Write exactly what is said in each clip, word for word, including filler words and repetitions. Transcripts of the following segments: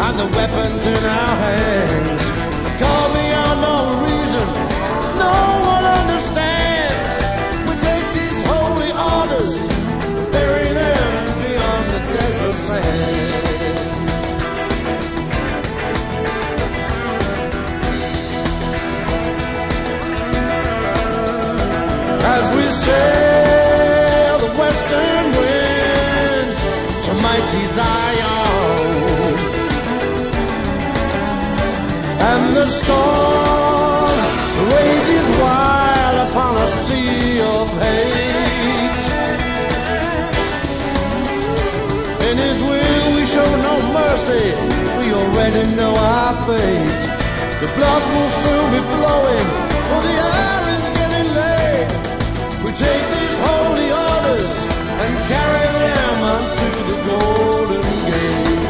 and the weapons in our hands. Call beyond all reason, no one understands. We take these holy orders, bury them beyond the desert sand. As we sail the western winds to mighty Zion, and the storm rages wild upon a sea of hate. In His will we show no mercy, we already know our fate. The blood will soon be flowing, for the hour is getting late. We take these holy orders and carry them unto the golden gate.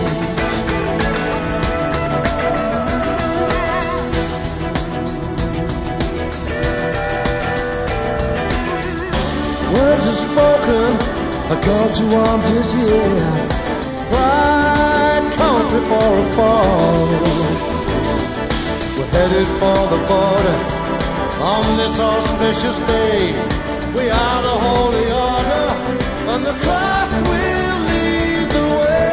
Words are spoken, a call to arms is here. Pride comes before a fall. We're headed for the border on this auspicious day. We are the holy order, and the cross will lead the way.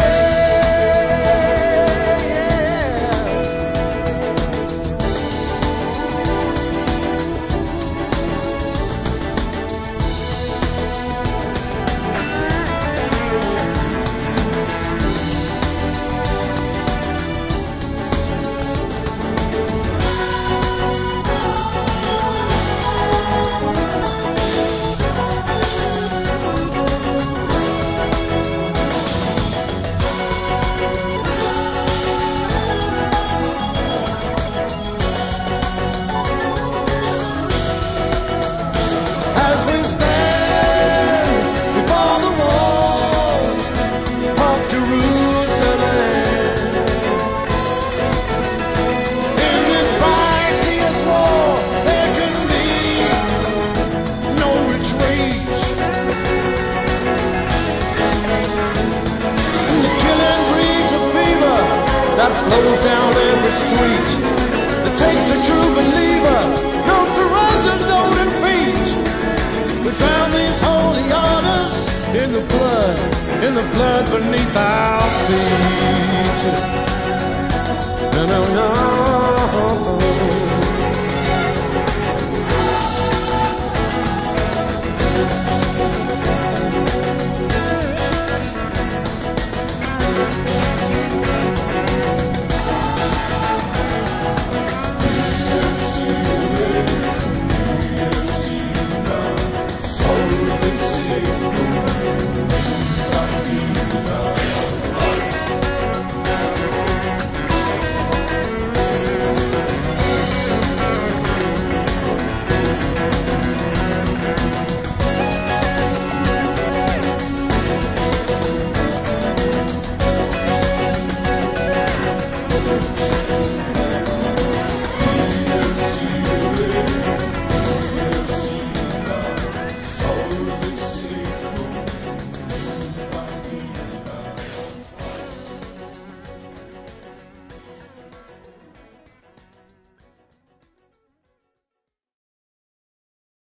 That flows down every street. It takes a true believer, no surrender, no defeat. We found these holy orders in the blood, in the blood beneath our feet. No, no, no.